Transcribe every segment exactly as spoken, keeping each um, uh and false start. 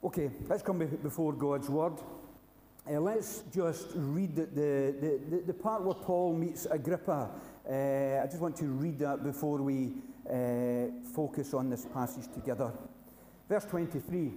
Okay, let's come before God's Word. Uh, let's just read the, the, the, the part where Paul meets Agrippa. Uh, I just want to read that before we uh, focus on this passage together. Verse twenty-three.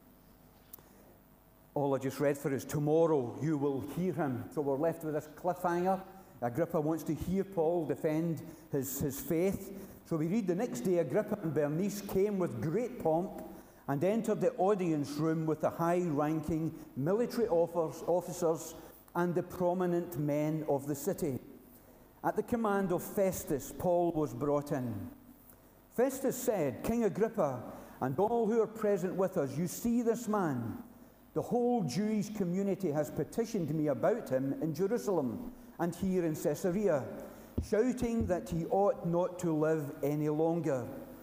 All I just read for us, tomorrow you will hear him. So we're left with this cliffhanger. Agrippa wants to hear Paul defend his, his faith. So we read, the next day Agrippa and Bernice came with great pomp and entered the audience room with the high-ranking military officers and the prominent men of the city. At the command of Festus, Paul was brought in. Festus said, King Agrippa, and all who are present with us, you see this man. The whole Jewish community has petitioned me about him in Jerusalem and here in Caesarea, shouting that he ought not to live any longer.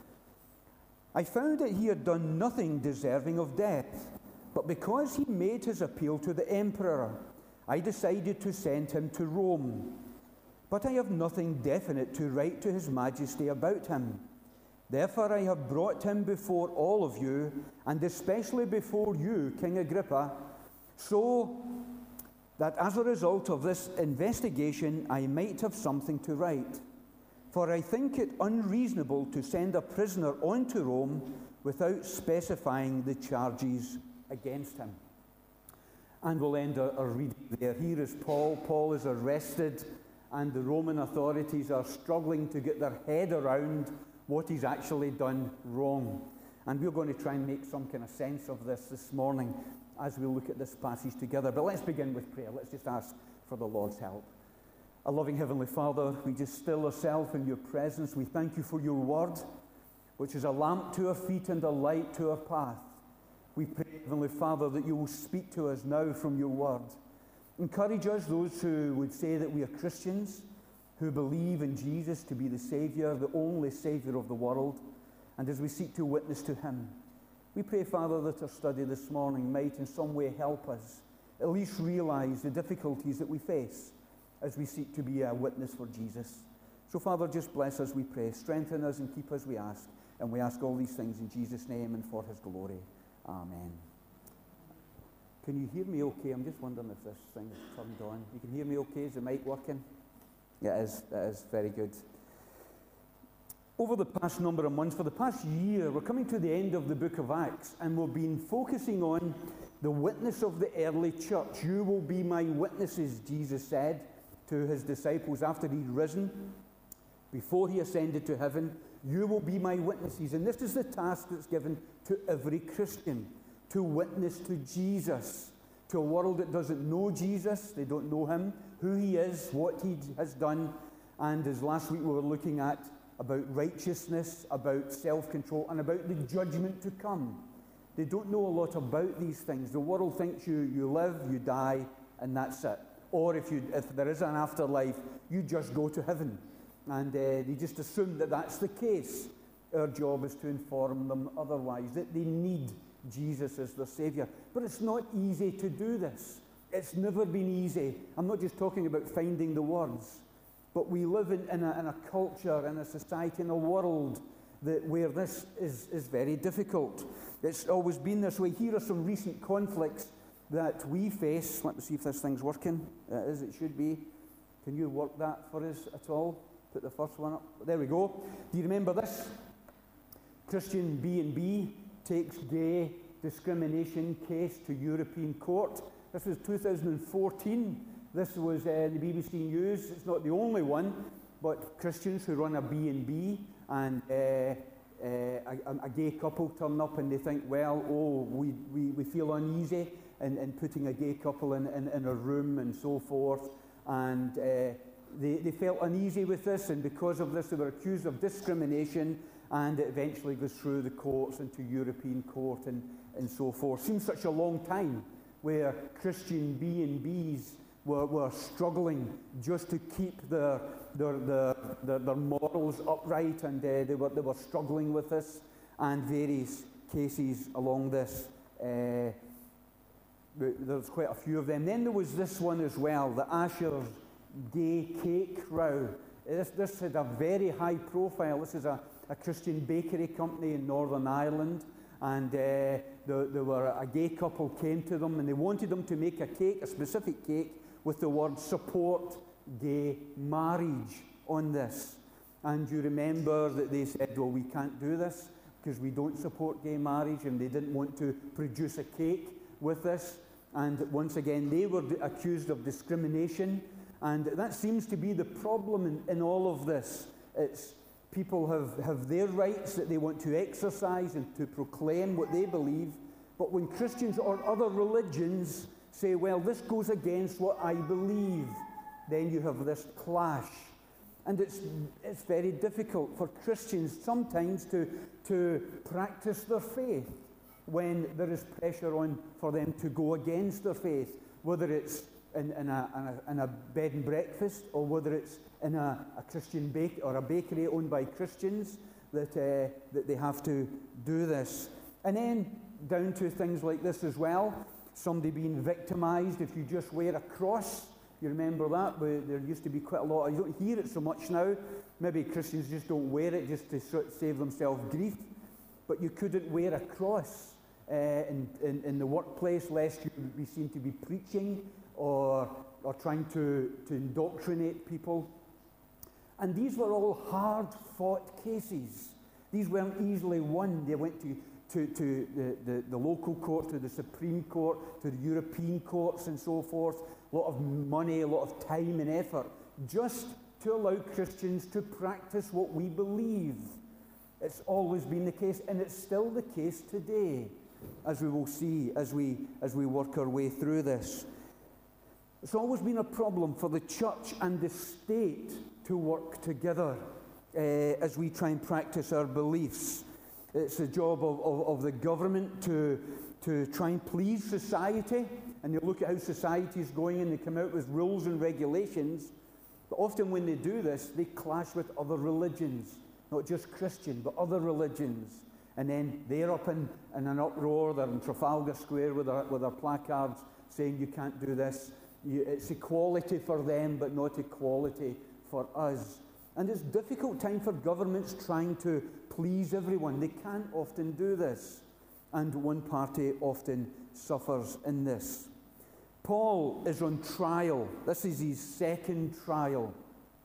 I found that he had done nothing deserving of death, but because he made his appeal to the emperor, I decided to send him to Rome. But I have nothing definite to write to his majesty about him. Therefore I have brought him before all of you, and especially before you, King Agrippa, so that as a result of this investigation I might have something to write. For I think it unreasonable to send a prisoner on to Rome without specifying the charges against him. And we'll end our, our reading there. Here is Paul. Paul is arrested, and the Roman authorities are struggling to get their head around what he's actually done wrong. And we're going to try and make some kind of sense of this this morning as we look at this passage together. But let's begin with prayer. Let's just ask for the Lord's help. Our loving Heavenly Father, we just still ourselves in your presence. We thank you for your word, which is a lamp to our feet and a light to our path. We pray, Heavenly Father, that you will speak to us now from your word. Encourage us, those who would say that we are Christians, who believe in Jesus to be the Saviour, the only Saviour of the world, and as we seek to witness to him. We pray, Father, that our study this morning might in some way help us at least realise the difficulties that we face as we seek to be a witness for Jesus. So, Father, just bless us, we pray. Strengthen us and keep us, we ask. And we ask all these things in Jesus' name and for his glory. Amen. Can you hear me okay? I'm just wondering if this thing is turned on. You can hear me okay? Is the mic working? Yeah, it is. It is. Very good. Over the past number of months, for the past year, we're coming to the end of the book of Acts, and we've been focusing on the witness of the early church. You will be my witnesses, Jesus said to his disciples after he'd risen, before he ascended to heaven. You will be my witnesses. And this is the task that's given to every Christian, to witness to Jesus, to a world that doesn't know Jesus. They don't know him, who he is, what he has done. And as last week we were looking at about righteousness, about self-control, and about the judgment to come. They don't know a lot about these things. The world thinks you, you live, you die, and that's it. Or if, you, if there is an afterlife, you just go to heaven. And uh, they just assume that that's the case. Our job is to inform them otherwise, that they need Jesus as their Saviour. But it's not easy to do this. It's never been easy. I'm not just talking about finding the words, but we live in, in, a, in a culture, in a society, in a world that where this is, is very difficult. It's always been this way. Here are some recent conflicts that we face. Let me see if this thing's working. It is, it should be. Can you work that for us at all? Put the first one up. There we go. Do you remember this? Christian B and B takes gay discrimination case to European court. This was two thousand fourteen. This was uh, the B B C News. It's not the only one, but Christians who run a B and B and uh, uh, a, a gay couple turn up and they think, well, oh, we, we, we feel uneasy in, in putting a gay couple in, in, in a room and so forth. And uh, they, they felt uneasy with this, and because of this they were accused of discrimination, and it eventually goes through the courts into European court and, and so forth. Seems such a long time where Christian B and Bs were, were struggling just to keep their, their, their, their, their morals upright, and uh, they, were, they were struggling with this, and various cases along this. Uh, there's quite a few of them. Then there was this one as well, the Asher's gay cake row. This, this had a very high profile. This is a, a Christian bakery company in Northern Ireland, and uh, there, there were a gay couple came to them, and they wanted them to make a cake, a specific cake, with the word support gay marriage on this. And you remember that they said, well, we can't do this because we don't support gay marriage, and they didn't want to produce a cake with this. And once again, they were accused of discrimination. And that seems to be the problem in, in all of this. It's people have, have their rights that they want to exercise and to proclaim what they believe. But when Christians or other religions say, well, this goes against what I believe, then you have this clash. And it's, it's very difficult for Christians sometimes to, to practice their faith when there is pressure on for them to go against their faith, whether it's in, in, a, in, a, in a bed and breakfast, or whether it's in a, a Christian bake or a bakery owned by Christians, that, uh, that they have to do this. And then down to things like this as well, somebody being victimized if you just wear a cross. You remember that? There used to be quite a lot. You don't hear it so much now. Maybe Christians just don't wear it just to save themselves grief. But you couldn't wear a cross uh, in, in, in the workplace lest you be seen to be preaching or, or trying to, to indoctrinate people. And these were all hard-fought cases. These weren't easily won. They went to, to, to the, the, the local court, to the Supreme Court, to the European courts and so forth. A lot of money, a lot of time and effort, just to allow Christians to practice what we believe. It's always been the case, and it's still the case today, as we will see as we, as we work our way through this. It's always been a problem for the church and the state to work together uh, as we try and practice our beliefs. It's the job of, of, of the government to, to try and please society, and they look at how society is going and they come out with rules and regulations. But often when they do this, they clash with other religions, not just Christian, but other religions. And then they're up in, in an uproar, they're in Trafalgar Square with their, with their placards saying you can't do this. You, it's equality for them, but not equality for us. And it's a difficult time for governments trying to please everyone. They can't often do this. And one party often suffers in this. Paul is on trial. This is his second trial.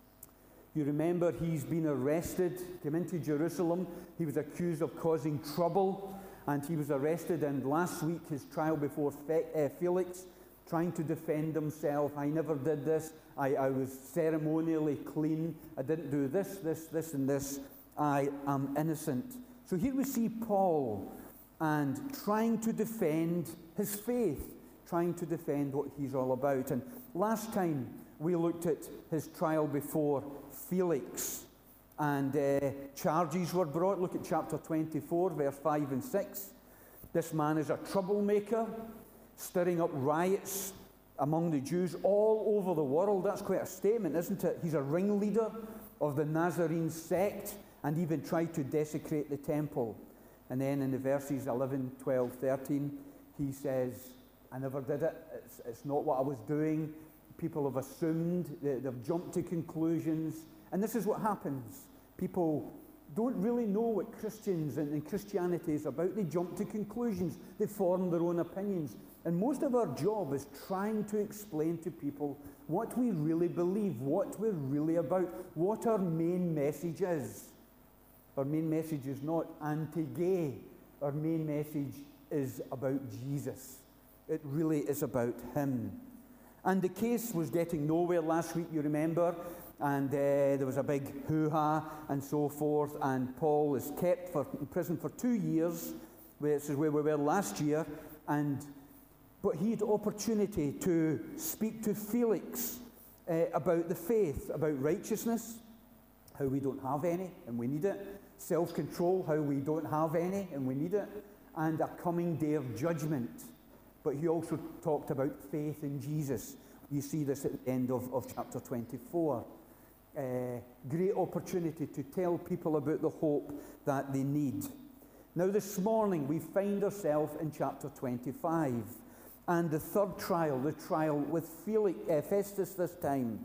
You remember he's been arrested, came into Jerusalem. He was accused of causing trouble, and he was arrested. And last week, his trial before Fe- uh, Felix, trying to defend himself. I never did this. I, I was ceremonially clean. I didn't do this, this, this, and this. I am innocent. So here we see Paul and trying to defend his faith, trying to defend what he's all about. And last time we looked at his trial before Felix, and uh, charges were brought. Look at chapter twenty-four, verse five and six. This man is a troublemaker, stirring up riots among the Jews all over the world. That's quite a statement, isn't it? He's a ringleader of the Nazarene sect and even tried to desecrate the temple. And then in the verses eleven, twelve, thirteen, he says, I never did it. It's, it's not what I was doing. People have assumed, they, they've jumped to conclusions. And this is what happens. People don't really know what Christians and, and Christianity is about. They jump to conclusions. They form their own opinions. And most of our job is trying to explain to people what we really believe, what we're really about, what our main message is. Our main message is not anti-gay. Our main message is about Jesus. It really is about him. And the case was getting nowhere last week, you remember, and uh, there was a big hoo-ha and so forth, and Paul is kept for, in prison for two years, this is where we were last year, and but he had opportunity to speak to Felix uh, about the faith, about righteousness, how we don't have any and we need it, self-control, how we don't have any and we need it, and a coming day of judgment. But he also talked about faith in Jesus. You see this at the end of, of chapter twenty-four. Uh, great opportunity to tell people about the hope that they need. Now this morning we find ourselves in chapter twenty-five. And the third trial, the trial with Felix, uh, Festus this time.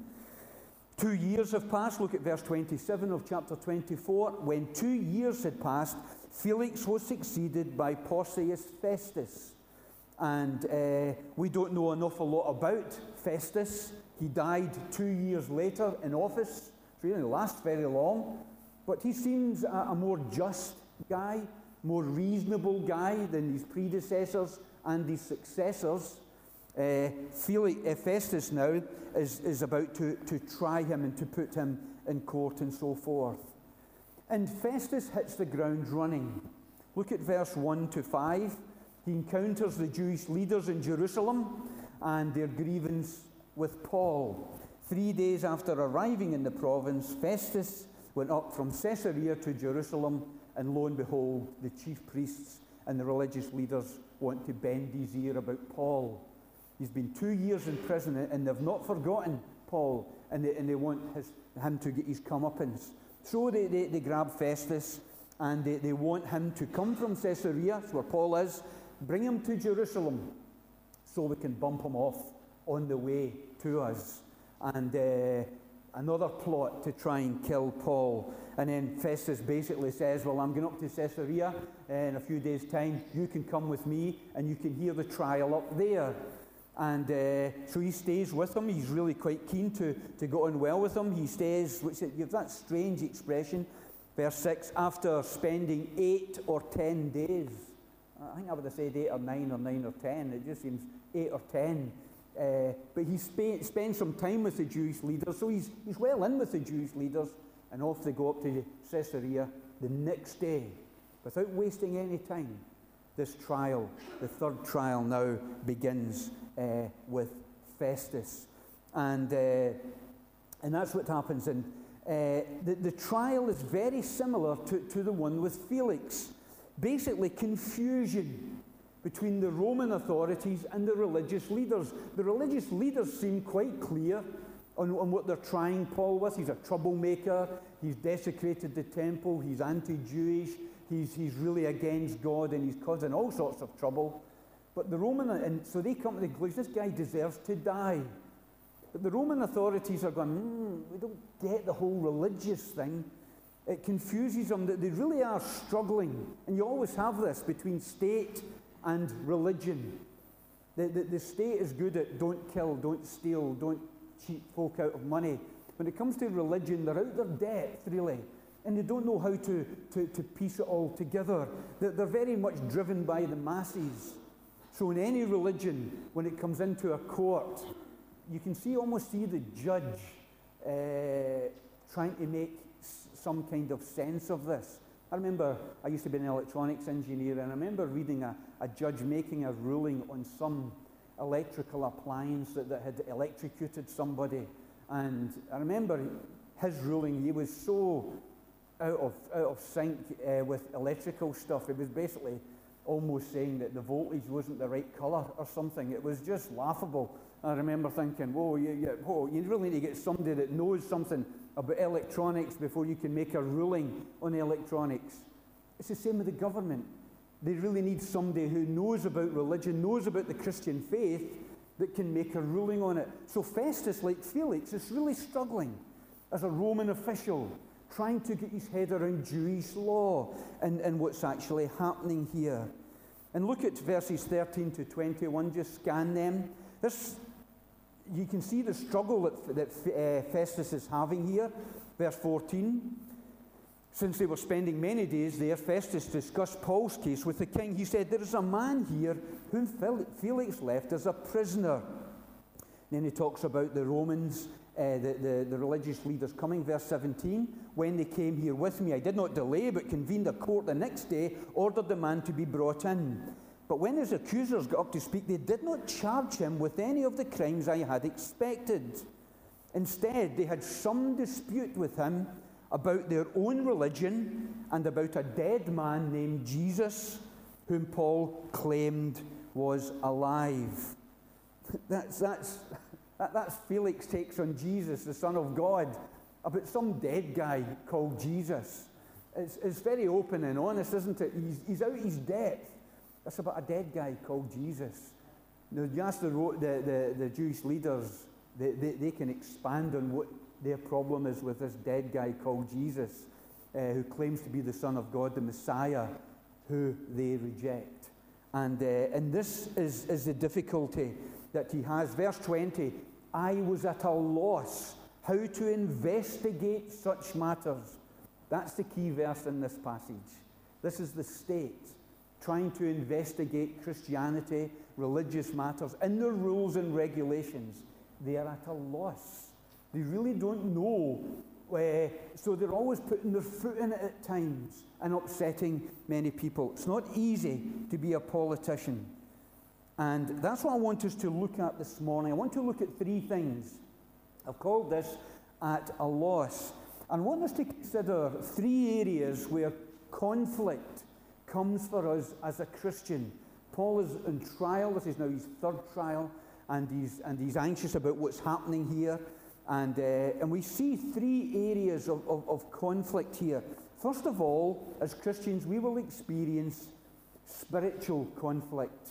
Two years have passed. Look at verse twenty-seven of chapter twenty-four. When two years had passed, Felix was succeeded by Porcius Festus. And uh, we don't know an awful lot about Festus. He died two years later in office, so he didn't last very long. But he seems a, a more just guy, more reasonable guy than his predecessors and his successors. Uh, Felix, uh, Festus now is, is about to, to try him and to put him in court and so forth. And Festus hits the ground running. Look at verse one to five. He encounters the Jewish leaders in Jerusalem and their grievance with Paul. Three days after arriving in the province, Festus went up from Caesarea to Jerusalem, and lo and behold, the chief priests and the religious leaders want to bend his ear about Paul. He's been two years in prison, and they've not forgotten Paul, and they, and they want his, him to get his comeuppance. So they, they, they grab Festus, and they, they want him to come from Caesarea, that's where Paul is, bring him to Jerusalem, so we can bump him off on the way to us. And uh, another plot to try and kill Paul. And then Festus basically says, well, I'm going up to Caesarea in a few days' time. You can come with me, and you can hear the trial up there. And uh, so he stays with him. He's really quite keen to, to get on well with him. He stays, which you have that strange expression, verse six, after spending eight or ten days. I think I would have said eight or nine or nine or ten. It just seems eight or ten. Uh, but he sp- spends some time with the Jewish leaders, so he's, he's well in with the Jewish leaders, and off they go up to Caesarea the next day, without wasting any time. This trial, the third trial now begins uh, with Festus. And, uh, and that's what happens. And uh, the, the trial is very similar to, to the one with Felix. Basically, confusion between the Roman authorities and the religious leaders. The religious leaders seem quite clear on, on what they're trying Paul with. He's a troublemaker, he's desecrated the temple, he's anti-Jewish, he's, he's really against God, and he's causing all sorts of trouble. But the Roman, and so they come to the conclusion, this guy deserves to die. But the Roman authorities are going, mm, we don't get the whole religious thing. It confuses them that they really are struggling. And you always have this between state and religion. The, the, the state is good at don't kill, don't steal, don't cheat folk out of money. When it comes to religion, they're out their depth, really. And they don't know how to, to, to piece it all together. They're, they're very much driven by the masses. So in any religion, when it comes into a court, you can see almost see the judge uh, trying to make s- some kind of sense of this. I remember I used to be an electronics engineer, and I remember reading a, a judge making a ruling on some electrical appliance that, that had electrocuted somebody. And I remember his ruling, he was so out of, out of sync uh, with electrical stuff. It was basically almost saying that the voltage wasn't the right colour or something. It was just laughable. I remember thinking, whoa, you, you, whoa, you really need to get somebody that knows something about electronics before you can make a ruling on electronics. It's the same with the government. They really need somebody who knows about religion, knows about the Christian faith, that can make a ruling on it. So Festus, like Felix, is really struggling as a Roman official, trying to get his head around Jewish law and, and what's actually happening here. And look at verses thirteen to twenty-one, just scan them. This, you can see the struggle that, that uh, Festus is having here. Verse fourteen, since they were spending many days there, Festus discussed Paul's case with the king. He said, there is a man here whom Felix left as a prisoner. And then he talks about the Romans, uh, the, the, the religious leaders coming. Verse seventeen, when they came here with me, I did not delay, but convened a court the next day, ordered the man to be brought in. But when his accusers got up to speak, they did not charge him with any of the crimes I had expected. Instead, they had some dispute with him about their own religion and about a dead man named Jesus, whom Paul claimed was alive. That's, that's, that, that's Felix takes on Jesus, the Son of God, about some dead guy called Jesus. It's, it's very open and honest, isn't it? He's, he's out his depth. That's about a dead guy called Jesus. Now, you ask the, the, the, the Jewish leaders, they, they, they can expand on what their problem is with this dead guy called Jesus. uh, who claims to be the Son of God, the Messiah, who they reject. And, uh, and this is, is the difficulty that he has. Verse twenty, I was at a loss how to investigate such matters. That's the key verse in this passage. This is the state trying to investigate Christianity, religious matters, and their rules and regulations. They are at a loss. They really don't know. Uh, so they're always putting their foot in it at times and upsetting many people. It's not easy to be a politician. And that's what I want us to look at this morning. I want to look at three things. I've called this at a loss. And I want us to consider three areas where conflict comes for us as a Christian. Paul is in trial. This is now his third trial, and he's, and he's anxious about what's happening here. And, uh, and we see three areas of, of, of conflict here. First of all, as Christians, we will experience spiritual conflict.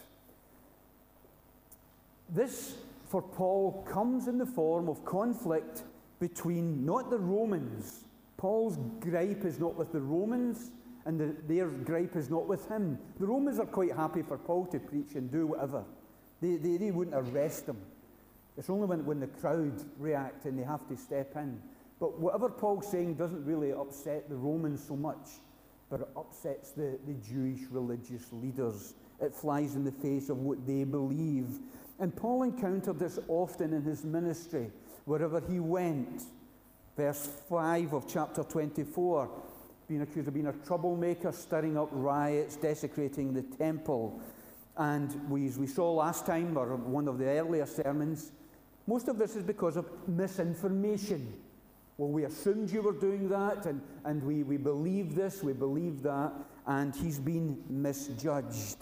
This, for Paul, comes in the form of conflict between not the Romans. Paul's gripe is not with the Romans, and the, their gripe is not with him. The Romans are quite happy for Paul to preach and do whatever. They, they, they wouldn't arrest him. It's only when, when the crowd react and they have to step in. But whatever Paul's saying doesn't really upset the Romans so much, but it upsets the, the Jewish religious leaders. It flies in the face of what they believe. And Paul encountered this often in his ministry, wherever he went. Verse five of chapter twenty-four, being accused of being a troublemaker, stirring up riots, desecrating the temple. And we, as we saw last time, or one of the earlier sermons, most of this is because of misinformation. Well, we assumed you were doing that, and, and we, we believe this, we believe that, and he's been misjudged.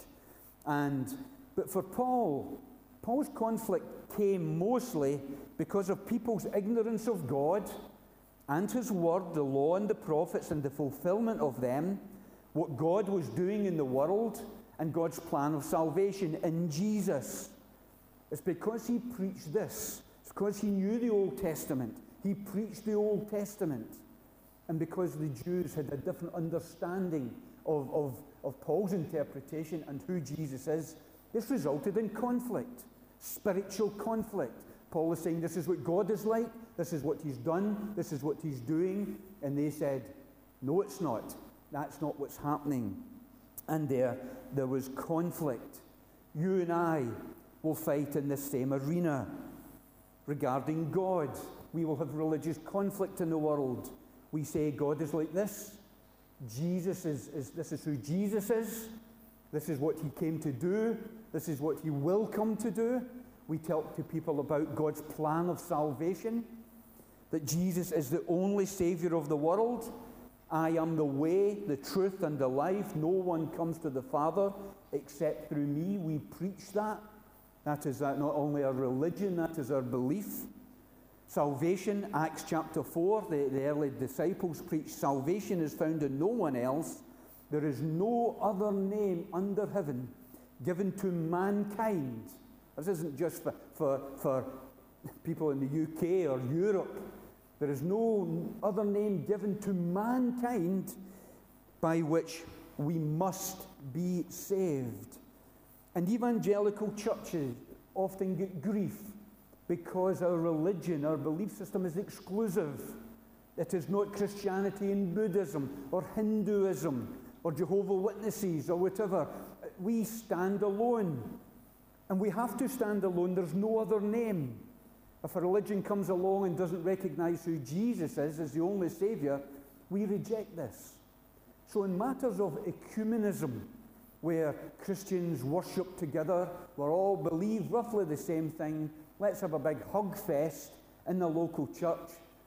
And but for Paul, Paul's conflict came mostly because of people's ignorance of God and his word, the law and the prophets, and the fulfillment of them, what God was doing in the world, and God's plan of salvation in Jesus. It's because he preached this. It's because he knew the Old Testament. He preached the Old Testament. And because the Jews had a different understanding of, of, of Paul's interpretation and who Jesus is, this resulted in conflict, spiritual conflict. Paul is saying this is what God is like, this is what he's done, this is what he's doing. And they said, no, it's not. That's not what's happening. And there, there was conflict. You and I will fight in this same arena. Regarding God, we will have religious conflict in the world. We say God is like this. Jesus is, is this is who Jesus is. This is what he came to do. This is what he will come to do. We talk to people about God's plan of salvation, that Jesus is the only Savior of the world. I am the way, the truth, and the life. No one comes to the Father except through me. We preach that. That is that not only our religion, that is our belief. Salvation, Acts chapter four, the, the early disciples preached, salvation is found in no one else. There is no other name under heaven given to mankind. This isn't just for, for, for people in the U K or Europe. There is no other name given to mankind by which we must be saved. And evangelical churches often get grief because our religion, our belief system is exclusive. It is not Christianity and Buddhism or Hinduism or Jehovah's Witnesses or whatever. We stand alone. And we have to stand alone. There's no other name. If a religion comes along and doesn't recognize who Jesus is as the only Savior, we reject this. So in matters of ecumenism, where Christians worship together, we all believe roughly the same thing, let's have a big hug fest in the local church,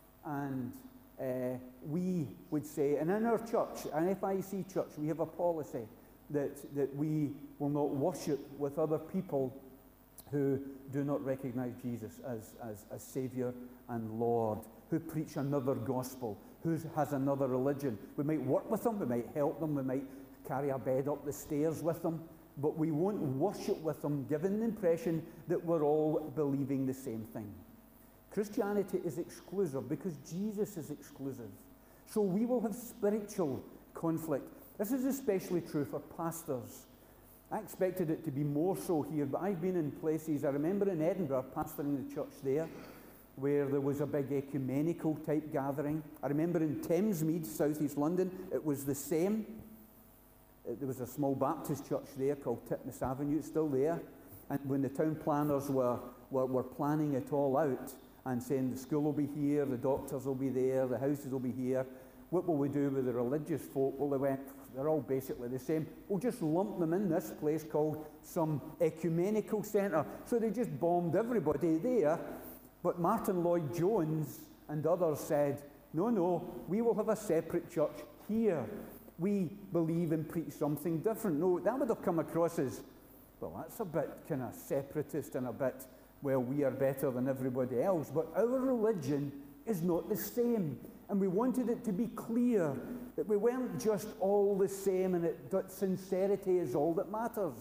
and uh, we would say, and in our church, an F I C church, we have a policy that, that we will not worship with other people who do not recognize Jesus as, as, as Savior and Lord, who preach another gospel, who has another religion. We might work with them, we might help them, we might carry a bed up the stairs with them, but we won't worship with them, giving the impression that we're all believing the same thing. Christianity is exclusive because Jesus is exclusive. So we will have spiritual conflict. This is especially true for pastors. I expected it to be more so here, but I've been in places, I remember in Edinburgh, pastoring the church there, where there was a big ecumenical type gathering. I remember in Thamesmead, South East London, it was the same. There was a small Baptist church there called Titmus Avenue, it's still there. And when the town planners were, were, were planning it all out and saying the school will be here, the doctors will be there, the houses will be here, what will we do with the religious folk? Well, they went, they're all basically the same. We'll just lump them in this place called some ecumenical centre. So they just bombed everybody there. But Martin Lloyd-Jones and others said, no, no, we will have a separate church here. We believe and preach something different. No, that would have come across as, well, that's a bit kind of separatist and a bit, well, we are better than everybody else. But our religion is not the same. And we wanted it to be clear that we weren't just all the same and it, that sincerity is all that matters.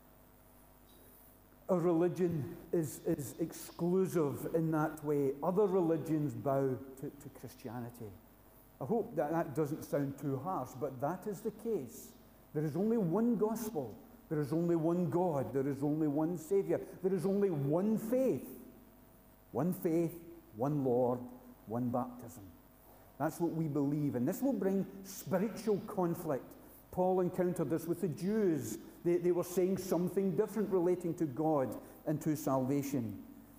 Our religion is, is exclusive in that way. Other religions bow to, to Christianity. I hope that that doesn't sound too harsh, but that is the case. There is only one gospel. There is only one God. There is only one Saviour. There is only one faith. One faith, one Lord, one baptism. That's what we believe. And this will bring spiritual conflict. Paul encountered this with the Jews. They, they were saying something different relating to God and to salvation.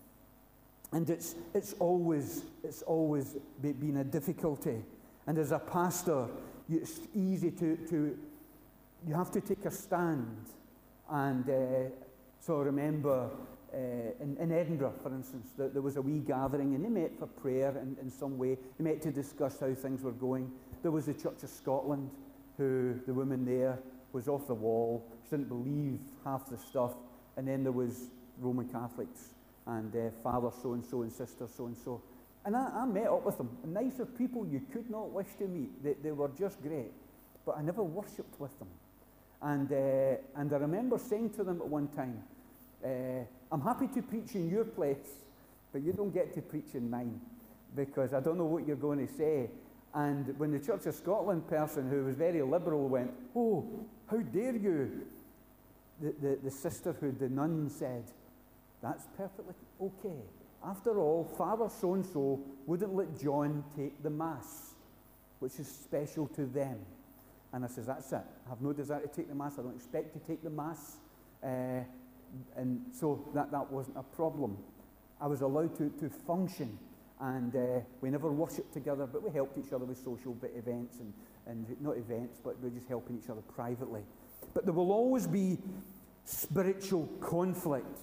And it's, it's always, it's always been a difficulty. And as a pastor, it's easy to, to you have to take a stand. And uh, so I remember uh, in, in Edinburgh, for instance, that there was a wee gathering and they met for prayer in, in some way. They met to discuss how things were going. There was the Church of Scotland, who the woman there was off the wall. She didn't believe half the stuff. And then there was Roman Catholics and uh, Father so-and-so and Sister so-and-so. And I, I met up with them. Nicer people you could not wish to meet. They, they were just great. But I never worshipped with them. And, uh, and I remember saying to them at one time, uh, I'm happy to preach in your place, but you don't get to preach in mine, because I don't know what you're going to say. And when the Church of Scotland person, who was very liberal, went, oh, how dare you? The, the, the sisterhood, the nun, said, that's perfectly okay. After all, Father so-and-so wouldn't let John take the Mass, which is special to them. And I says, that's it. I have no desire to take the Mass. I don't expect to take the Mass. Uh, and so that, that wasn't a problem. I was allowed to, to function. And uh, we never worshipped together, but we helped each other with social bit events, and, and not events, but we're just helping each other privately. But there will always be spiritual conflict.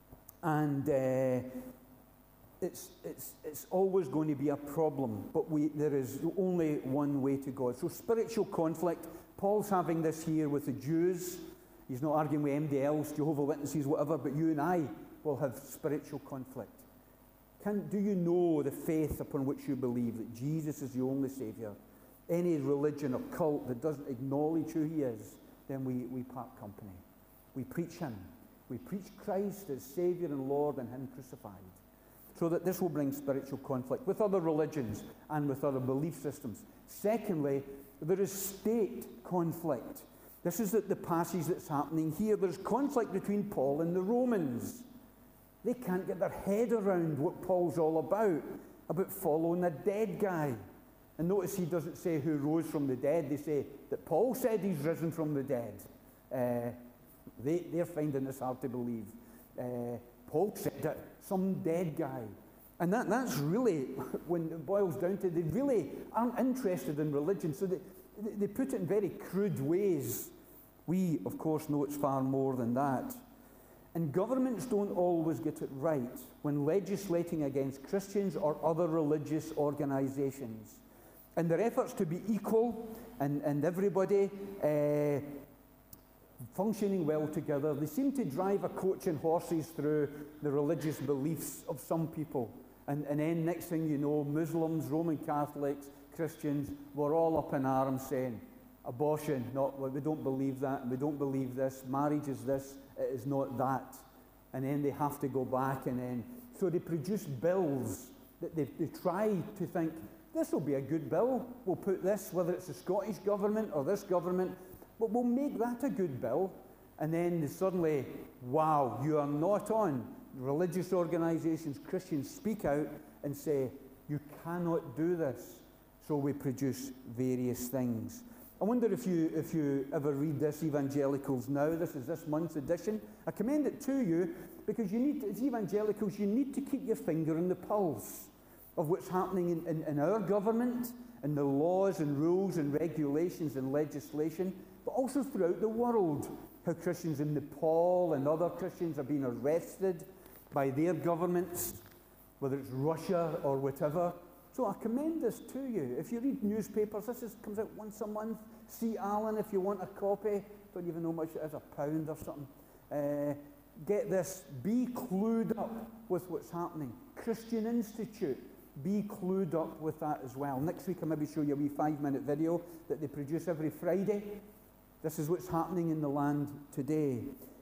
And uh, it's, it's, it's always going to be a problem, but we, there is only one way to God. So spiritual conflict, Paul's having this here with the Jews. He's not arguing with M D Ls, Jehovah's Witnesses, whatever, but you and I will have spiritual conflict. Can, do you know the faith upon which you believe, that Jesus is the only Saviour? Any religion or cult that doesn't acknowledge who he is, then we, we part company. We preach him. We preach Christ as Saviour and Lord and him crucified. So that this will bring spiritual conflict with other religions and with other belief systems. Secondly, there is state conflict. This is the, the passage that's happening here. There's conflict between Paul and the Romans. They can't get their head around what Paul's all about, about following a dead guy. And notice he doesn't say who rose from the dead. They say that Paul said he's risen from the dead. Uh, they, they're finding this hard to believe. Uh, Paul said that some dead guy. And that, that's really, when it boils down to it, they really aren't interested in religion. So they, they put it in very crude ways. We, of course, know it's far more than that. And governments don't always get it right when legislating against Christians or other religious organizations. And their efforts to be equal and, and everybody uh, functioning well together, they seem to drive a coach and horses through the religious beliefs of some people. And, and then next thing you know, Muslims, Roman Catholics, Christians, we're all up in arms saying, abortion, not, we don't believe that, and we don't believe this, marriage is this, it is not that. And then they have to go back, and then, so they produce bills that they, they try to think this will be a good bill. We'll put this, whether it's the Scottish government or this government, but we'll make that a good bill. And then suddenly, wow, you are not on. Religious organisations, Christians speak out and say, you cannot do this. So we produce various things. I wonder if you, if you ever read this, Evangelicals Now. This is this month's edition. I commend it to you because you need, as evangelicals, you need to keep your finger on the pulse of what's happening in, in, in our government, and the laws and rules and regulations and legislation, but also throughout the world. How Christians in Nepal and other Christians are being arrested by their governments, whether it's Russia or whatever. So I commend this to you. If you read newspapers, this is, comes out once a month. See Alan if you want a copy. Don't even know how much it is, a pound or something. Uh, get this. Be clued up with what's happening. Christian Institute. Be clued up with that as well. Next week I'll maybe show you a wee five-minute video that they produce every Friday. This is what's happening in the land today.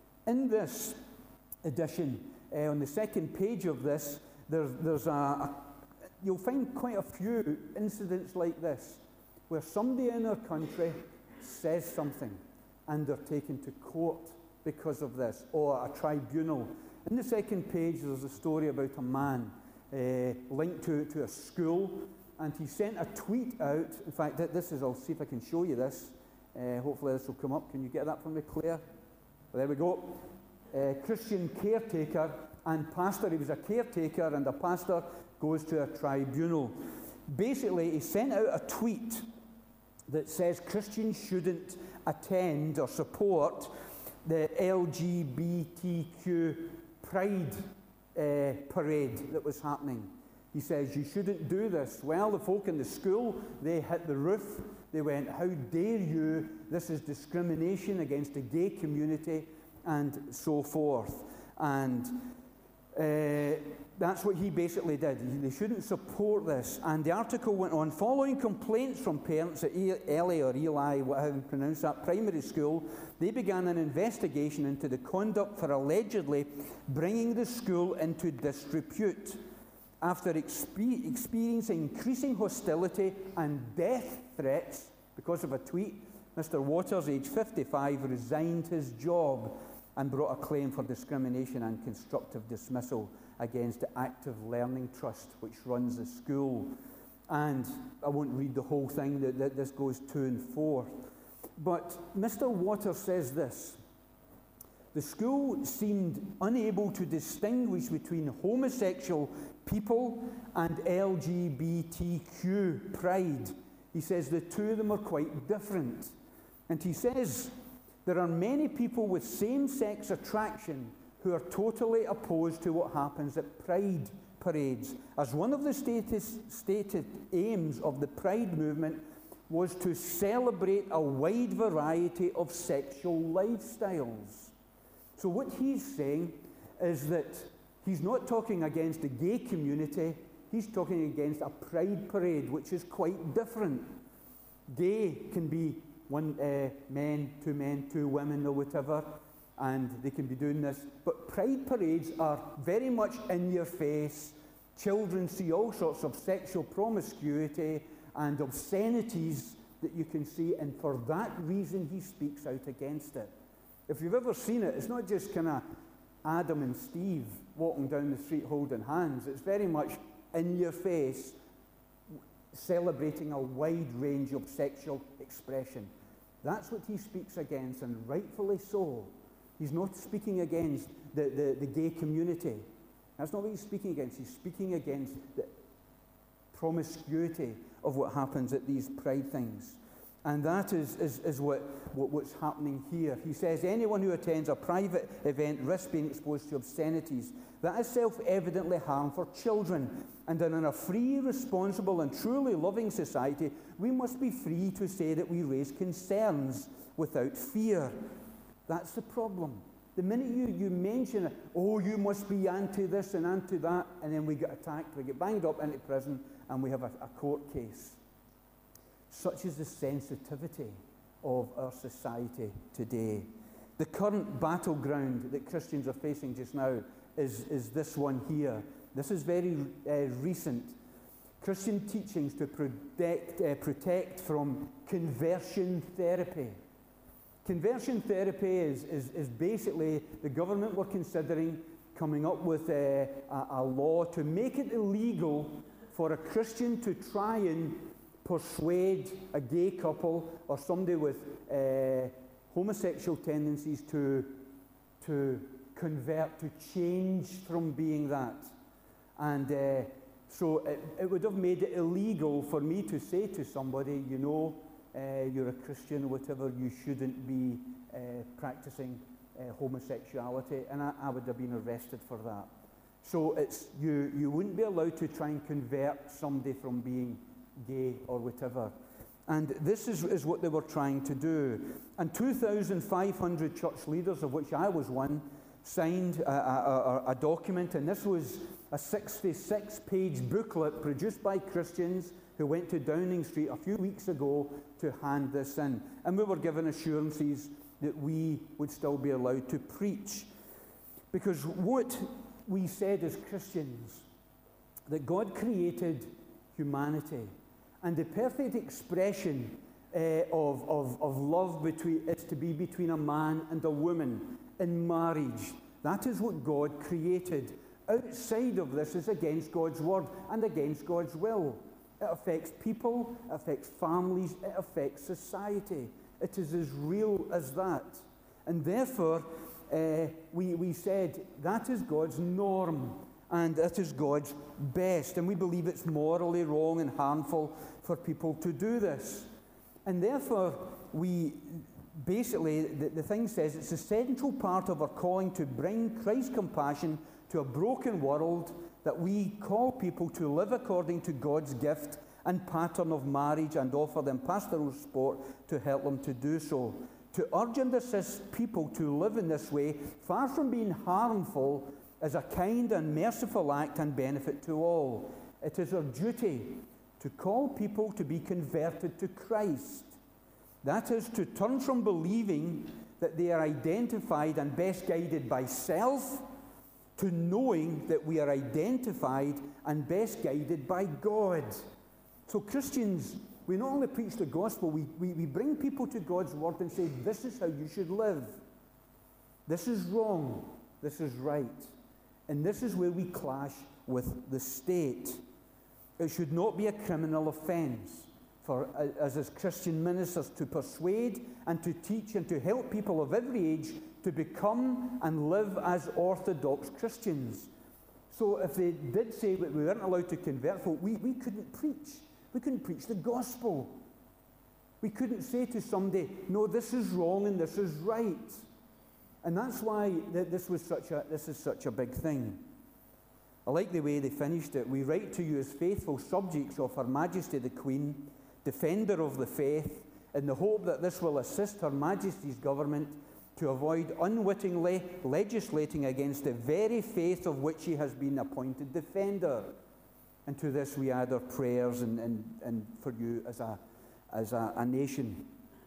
In this edition, uh, on the second page of this, there's, there's a, a you'll find quite a few incidents like this, where somebody in our country says something and they're taken to court because of this, or a tribunal. In the second page, there's a story about a man uh, linked to, to a school, and he sent a tweet out. In fact, this is, I'll see if I can show you this. Uh, hopefully this will come up. Can you get that for me, Claire? Well, there we go. Uh, Christian caretaker and pastor. He was a caretaker and a pastor goes to a tribunal. Basically, he sent out a tweet that says Christians shouldn't attend or support the L G B T Q pride uh, parade that was happening. He says, you shouldn't do this. Well, the folk in the school, they hit the roof. They went, how dare you? This is discrimination against the gay community, and so forth. And Uh, that's what he basically did. They shouldn't support this. And the article went on, following complaints from parents at Eli or Eli, whatever you pronounce that, primary school, they began an investigation into the conduct for allegedly bringing the school into disrepute. After expe- experiencing increasing hostility and death threats because of a tweet, Mister Waters, aged fifty-five, resigned his job and brought a claim for discrimination and constructive dismissal against the Active Learning Trust, which runs the school. And I won't read the whole thing, that, that this goes to and forth. But Mister Waters says this: the school seemed unable to distinguish between homosexual people and L G B T Q pride. He says the two of them are quite different. And he says, there are many people with same-sex attraction who are totally opposed to what happens at pride parades, as one of the status, stated aims of the pride movement was to celebrate a wide variety of sexual lifestyles. So what he's saying is that he's not talking against the gay community, he's talking against a pride parade, which is quite different. Gay can be one uh, men, two men, two women, or whatever, and they can be doing this. But pride parades are very much in your face. Children see all sorts of sexual promiscuity and obscenities that you can see, and for that reason he speaks out against it. If you've ever seen it, it's not just kind of Adam and Steve walking down the street holding hands. It's very much in your face, celebrating a wide range of sexual expression. That's what he speaks against, and rightfully so. He's not speaking against the, the, the gay community. That's not what he's speaking against. He's speaking against the promiscuity of what happens at these pride things. And that is, is, is what, what, what's happening here. He says, anyone who attends a private event risks being exposed to obscenities. That is self-evidently harm for children. And in a free, responsible and truly loving society, we must be free to say that we raise concerns without fear. That's the problem. The minute you, you mention, oh, you must be anti this and anti that, and then we get attacked, we get banged up into prison, and we have a, a court case. Such is the sensitivity of our society today. The current battleground that Christians are facing just now is, is this one here. This is very uh, recent. Christian teachings to protect, uh, protect from conversion therapy. Conversion therapy is, is, is basically the government were considering coming up with a, a, a law to make it illegal for a Christian to try and persuade a gay couple or somebody with uh, homosexual tendencies to, to convert, to change from being that. And uh, so it, it would have made it illegal for me to say to somebody, you know, uh, you're a Christian or whatever, you shouldn't be uh, practicing uh, homosexuality, and I, I would have been arrested for that. So it's, you, you wouldn't be allowed to try and convert somebody from being gay or whatever. And this is, is what they were trying to do. And two thousand five hundred church leaders, of which I was one, signed a, a, a, a document, and this was a sixty-six page booklet produced by Christians who went to Downing Street a few weeks ago to hand this in. And we were given assurances that we would still be allowed to preach. Because what we said as Christians, that God created humanity, and the perfect expression uh, of, of, of love between, is to be between a man and a woman in marriage. That is what God created. Outside of this is against God's word and against God's will. It affects people, it affects families, it affects society. It is as real as that. And therefore, uh, we, we said that is God's norm and that is God's best. And we believe it's morally wrong and harmful for people to do this. And therefore, we basically, the, the thing says it's a central part of our calling to bring Christ's compassion to a broken world, that we call people to live according to God's gift and pattern of marriage and offer them pastoral support to help them to do so. To urge and assist people to live in this way, far from being harmful, is a kind and merciful act and benefit to all. It is our duty to call people to be converted to Christ. That is, to turn from believing that they are identified and best guided by self, to knowing that we are identified and best guided by God. So Christians, we not only preach the gospel, we, we, we bring people to God's word and say, this is how you should live. This is wrong. This is right. And this is where we clash with the state. It should not be a criminal offence for us as Christian ministers to persuade and to teach and to help people of every age to become and live as Orthodox Christians. So if they did say that we weren't allowed to convert folk, we, we couldn't preach. We couldn't preach the gospel. We couldn't say to somebody, no, this is wrong and this is right. And that's why th- this was such a this is such a big thing. I like the way they finished it. We write to you as faithful subjects of Her Majesty the Queen, defender of the faith, in the hope that this will assist Her Majesty's government to avoid unwittingly legislating against the very faith of which she has been appointed defender. And to this we add our prayers and, and, and for you as a as a, a nation.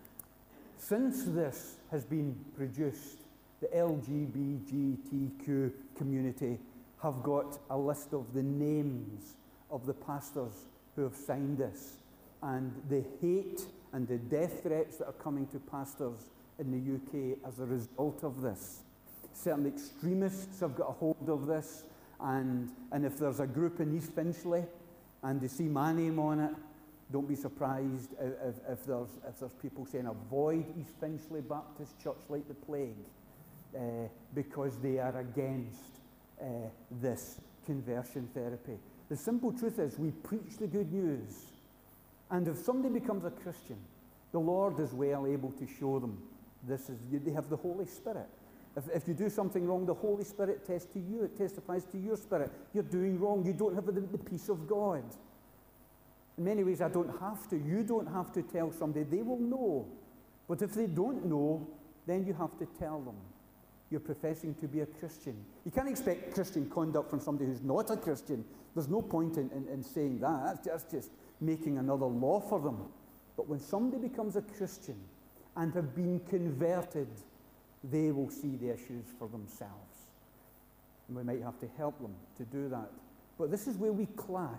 Since this has been produced, the L G B T Q community have got a list of the names of the pastors who have signed this, and the hate and the death threats that are coming to pastors in the U K as a result of this. Certain extremists have got a hold of this, and, and if there's a group in East Finchley and they see my name on it, don't be surprised if, if, if, there's, if there's people saying avoid East Finchley Baptist Church like the plague, uh, because they are against uh, this conversion therapy. The simple truth is we preach the good news, and if somebody becomes a Christian, the Lord is well able to show them. This is, they have the Holy Spirit. If, if you do something wrong, the Holy Spirit tests to you. It testifies to your spirit. You're doing wrong. You don't have the, the peace of God. In many ways, I don't have to. You don't have to tell somebody. They will know. But if they don't know, then you have to tell them. You're professing to be a Christian. You can't expect Christian conduct from somebody who's not a Christian. There's no point in, in, in saying that. That's just, that's just making another law for them. But when somebody becomes a Christian and have been converted, they will see the issues for themselves. And we might have to help them to do that. But this is where we clash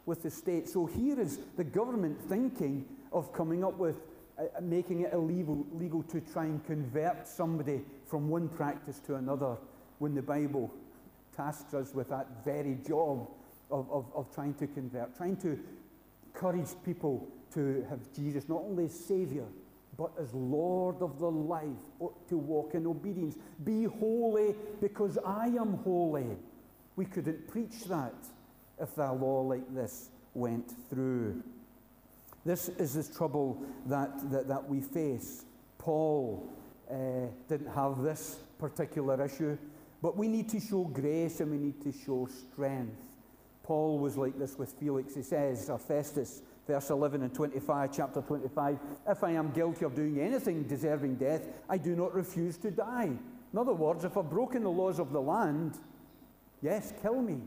with the state. So here is the government thinking of coming up with uh, making it illegal legal to try and convert somebody from one practice to another, when the Bible tasks us with that very job of, of, of trying to convert, trying to encourage people to have Jesus not only as Saviour, but as Lord of their life, to walk in obedience. Be holy because I am holy. We couldn't preach that if a law like this went through. This is the trouble that, that, that we face. Paul uh, didn't have this particular issue, but we need to show grace and we need to show strength. Paul was like this with Felix. He says, or Festus, verse eleven and twenty-five, chapter twenty-five, if I am guilty of doing anything deserving death, I do not refuse to die. In other words, if I've broken the laws of the land, yes, kill me.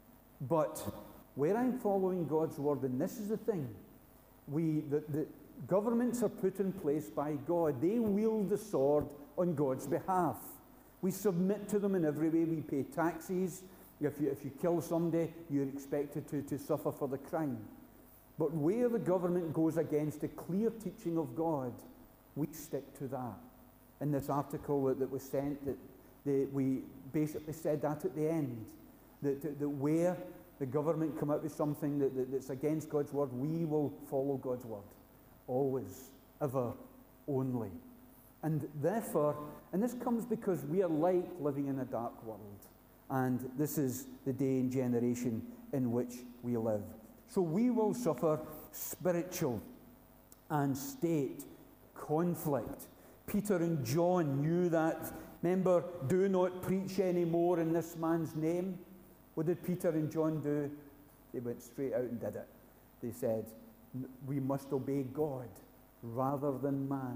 But where I'm following God's word, and this is the thing, we the, the governments are put in place by God. They wield the sword on God's behalf. We submit to them in every way. We pay taxes. If you, if you kill somebody, you're expected to, to suffer for the crime. But where the government goes against the clear teaching of God, we stick to that. In this article that, that was sent, that they, we basically said that at the end, that, that, that where the government come out with something that, that, that's against God's word, we will follow God's word. Always, ever, only. And therefore, and this comes because we are like living in a dark world. And this is the day and generation in which we live. So we will suffer spiritual and state conflict. Peter and John knew that. Remember, do not preach anymore in this man's name. What did Peter and John do? They went straight out and did it. They said, we must obey God rather than man.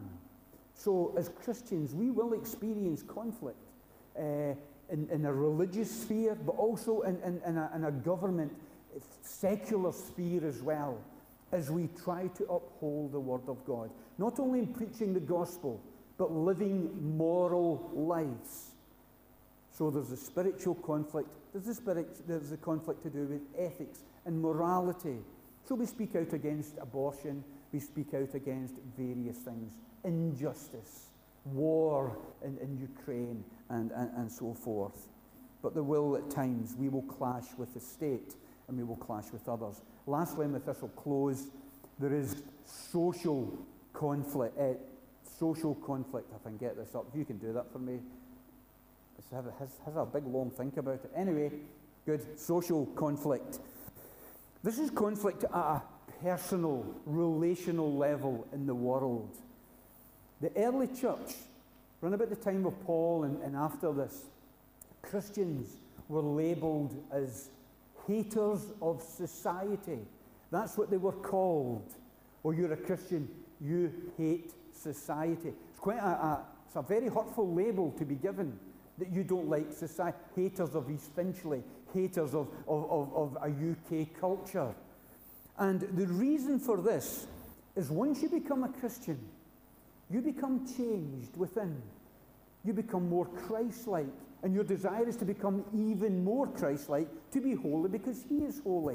So as Christians, we will experience conflict uh, in, in a religious sphere, but also in, in, in, a, in a government, secular sphere as well, as we try to uphold the word of God. Not only in preaching the gospel, but living moral lives. So there's a spiritual conflict. There's a, spirit, there's a conflict to do with ethics and morality. So we speak out against abortion. We speak out against various things. Injustice, war in, in Ukraine, and, and, and so forth. But there will, at times, we will clash with the state, and we will clash with others. Lastly, and with this will close, there is social conflict. Uh, social conflict, if I can get this up. If you can do that for me. It has, has, has a big, long think about it. Anyway, good. Social conflict. This is conflict at a personal, relational level in the world. The early church, around about the time of Paul and, and after this, Christians were labelled as haters of society. That's what they were called. Oh, you're a Christian, you hate society. It's quite a, a, it's a very hurtful label to be given, that you don't like society. Haters of East Finchley, haters of, of, of, of a U K culture. And the reason for this is once you become a Christian, you become changed within. You become more Christ-like. And your desire is to become even more Christ-like, to be holy because he is holy.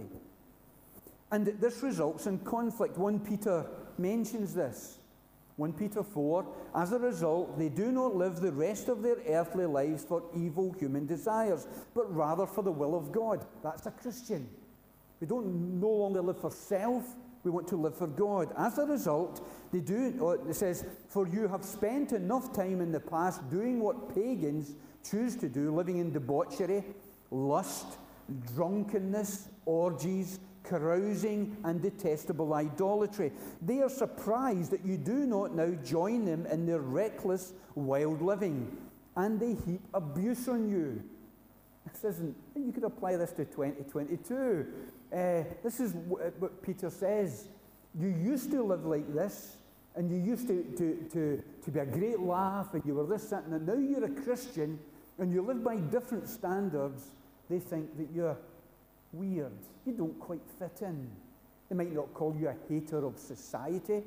And this results in conflict. First Peter mentions this. First Peter four, as a result, they do not live the rest of their earthly lives for evil human desires, but rather for the will of God. That's a Christian. We don't no longer live for self. We want to live for God. As a result, they do, it says, for you have spent enough time in the past doing what pagans choose to do, living in debauchery, lust, drunkenness, orgies, carousing, and detestable idolatry. They are surprised that you do not now join them in their reckless, wild living, and they heap abuse on you. This isn't, you could apply this to twenty twenty-two. Uh, this is what Peter says. You used to live like this, and you used to, to, to, to be a great laugh, and you were this, that, and now you're a Christian, and you live by different standards. They think that you're weird. You don't quite fit in. They might not call you a hater of society,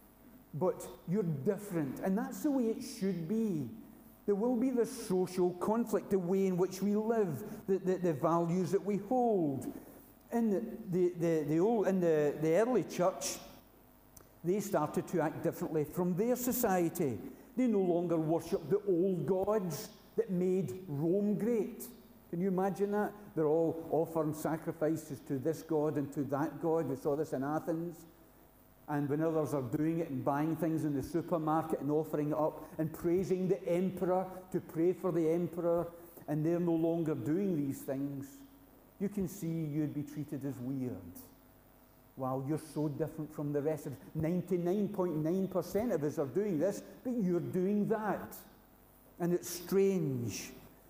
but you're different, and that's the way it should be. There will be this social conflict, the way in which we live, the, the, the values that we hold. in the, the, the, the, old, in the, the early church, they started to act differently from their society. They no longer worshipped the old gods that made Rome great. Can you imagine that? They're all offering sacrifices to this god and to that god. We saw this in Athens. And when others are doing it and buying things in the supermarket and offering it up and praising the emperor, to pray for the emperor, and they're no longer doing these things, you can see you'd be treated as weird. Wow, you're so different from the rest of us. ninety-nine point nine percent of us are doing this, but you're doing that. And it's strange.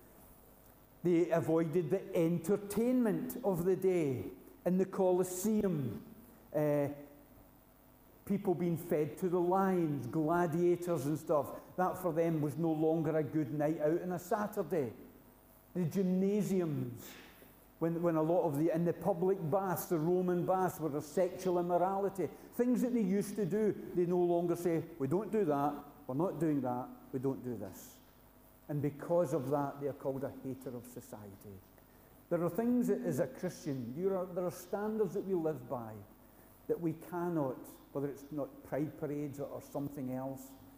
They avoided the entertainment of the day in the Colosseum. Uh, people being fed to the lions, gladiators and stuff. That for them was no longer a good night out on a Saturday. The gymnasiums, when, when a lot of the, in the public baths, the Roman baths, were of sexual immorality. Things that they used to do, they no longer say, we don't do that, we're not doing that, we don't do this. And because of that, they are called a hater of society. There are things that, as a Christian, you are, there are standards that we live by that we cannot, whether it's not pride parades or, or something else.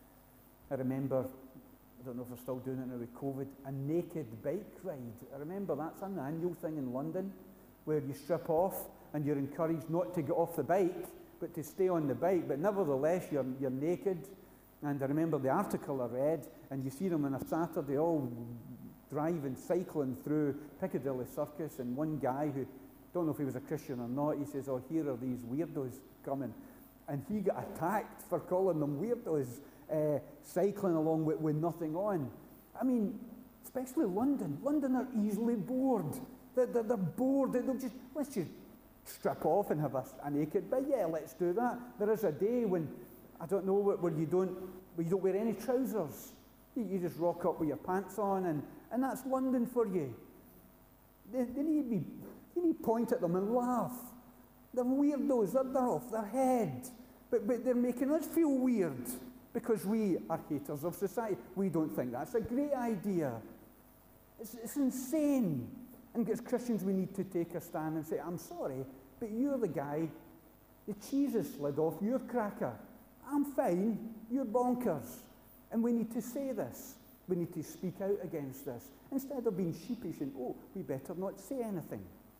I remember, I don't know if we're still doing it now with COVID, a naked bike ride. I remember that's an annual thing in London where you strip off and you're encouraged not to get off the bike, but to stay on the bike. But nevertheless, you're, you're naked. And I remember the article I read, and you see them on a Saturday all driving, cycling through Piccadilly Circus, and one guy who, don't know if he was a Christian or not, he says, oh, here are these weirdos coming. And he got attacked for calling them weirdos, uh, cycling along with, with nothing on. I mean, especially London. London are easily bored. They're, they're, they're bored. They'll just, let's just strip off and have a, a naked bike. Yeah, let's do that. There is a day when, I don't know, where you don't, where you don't wear any trousers. You, you just rock up with your pants on, and, and that's London for you. They, they need to be, you need to point at them and laugh. They're weirdos, they're, they're off their head. But, but they're making us feel weird because we are haters of society. We don't think that's a great idea. It's, it's insane. And as Christians, we need to take a stand and say, I'm sorry, but you're the guy, the cheese is slid off your cracker. I'm fine, you're bonkers. And we need to say this. We need to speak out against this. Instead of being sheepish and, oh, we better not say anything.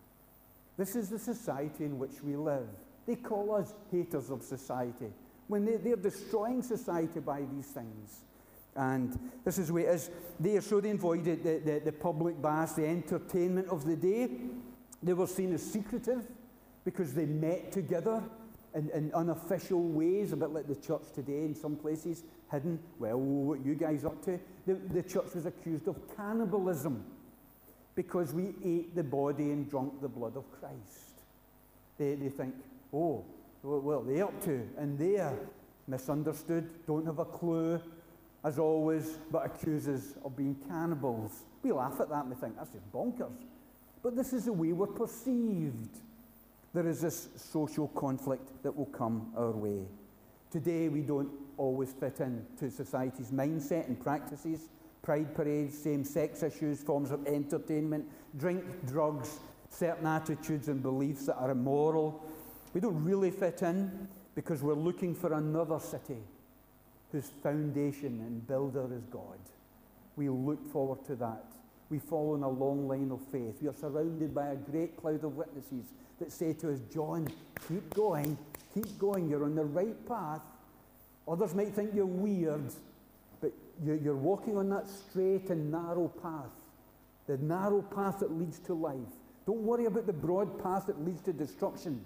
This is the society in which we live. They call us haters of society when they, they're destroying society by these things. And this is the way it is. They are so they avoided the, the, the public baths, the entertainment of the day. They were seen as secretive because they met together in, in unofficial ways, a bit like the church today in some places, hidden. Well, what are you guys up to? The, the church was accused of cannibalism because we ate the body and drunk the blood of Christ. They, they think, oh, what are they up to? And they are misunderstood, don't have a clue, as always, but accuse us of being cannibals. We laugh at that and we think, that's just bonkers. But this is the way we're perceived. There is this social conflict that will come our way. Today, we don't always fit in to society's mindset and practices. Pride parades, same-sex issues, forms of entertainment, drink, drugs, certain attitudes and beliefs that are immoral. We don't really fit in because we're looking for another city whose foundation and builder is God. We look forward to that. We follow in a long line of faith. We are surrounded by a great cloud of witnesses that say to us, John, keep going, keep going, you're on the right path. Others might think you're weird, but you're walking on that straight and narrow path, the narrow path that leads to life. Don't worry about the broad path that leads to destruction.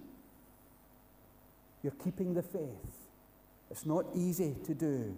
You're keeping the faith. It's not easy to do.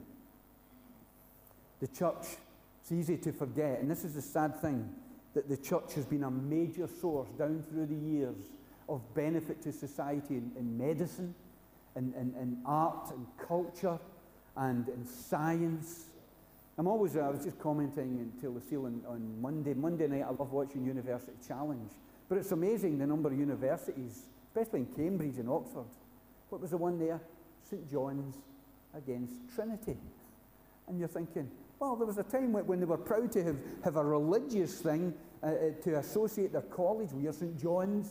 The church, it's easy to forget, and this is the sad thing, that the church has been a major source down through the years of benefit to society in, in medicine, in, in, in art and culture, and in science. I'm always, I was just commenting to Lucille on, on Monday. Monday night, I love watching University Challenge. But it's amazing the number of universities, especially in Cambridge and Oxford. What was the one there? Saint John's against Trinity. And you're thinking, well, there was a time when they were proud to have, have a religious thing uh, to associate their college with Saint John's.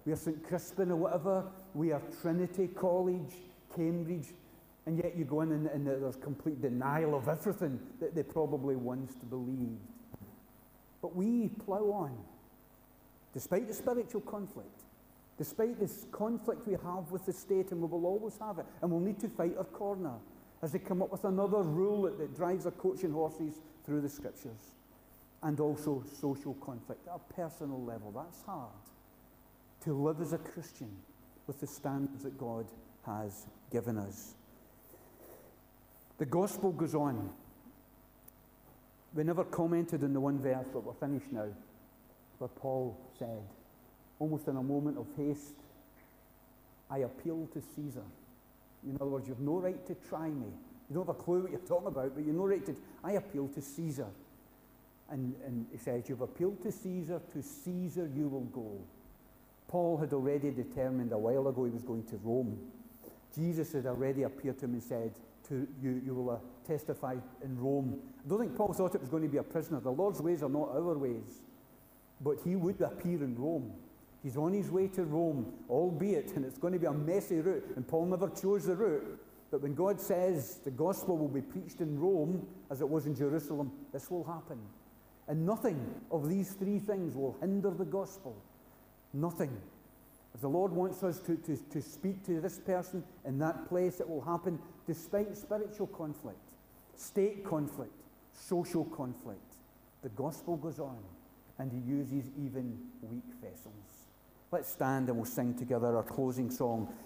we are Saint Crispin or whatever, we are Trinity College, Cambridge, and yet you go in and, and there's complete denial of everything that they probably once believed. But we plough on, despite the spiritual conflict, despite this conflict we have with the state, and we will always have it, and we'll need to fight our corner as they come up with another rule that, that drives our coaching horses through the scriptures. And also social conflict at a personal level. That's hard. To live as a Christian with the standards that God has given us. The gospel goes on. We never commented on the one verse, but we're finished now, where Paul said, almost in a moment of haste, I appeal to Caesar. In other words, you have no right to try me. You don't have a clue what you're talking about, but you have no right to, I appeal to Caesar. And, and he says, you've appealed to Caesar, to Caesar you will go. Paul had already determined a while ago he was going to Rome. Jesus had already appeared to him and said, to you, you will uh, testify in Rome. I don't think Paul thought it was going to be a prisoner. The Lord's ways are not our ways. But he would appear in Rome. He's on his way to Rome, albeit, and it's going to be a messy route, and Paul never chose the route. But when God says the gospel will be preached in Rome, as it was in Jerusalem, this will happen. And nothing of these three things will hinder the gospel. Nothing. If the Lord wants us to, to, to speak to this person in that place, it will happen despite spiritual conflict, state conflict, social conflict. The gospel goes on, and he uses even weak vessels. Let's stand and we'll sing together our closing song.